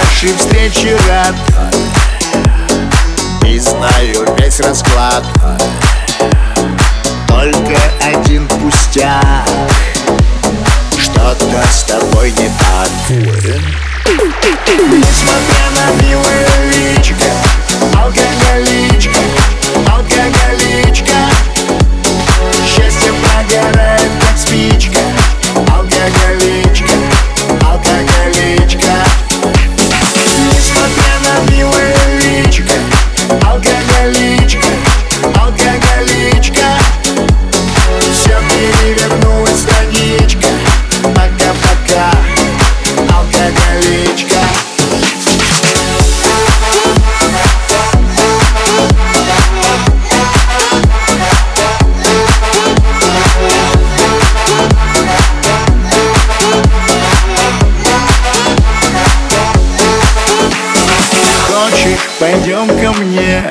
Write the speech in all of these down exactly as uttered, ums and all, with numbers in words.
нашей встрече рад и знаю весь расклад. Только один пустяк, что-то с тобой не так. Несмотря на милое личико, алкоголичка, алкоголичка, счастье прогорает, как спичка. Алкоголичка, алкоголичка. Несмотря на милое личико, алкоголичка, алкоголичка, все перевернулась страничка. Пока-пока, алкоголичка. Хочешь, пойдем ко мне,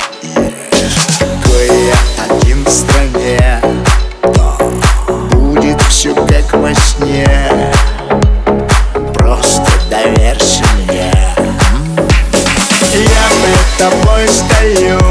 кое-один в стране. Будет все как во сне, просто доверься мне. Я пред тобой стою,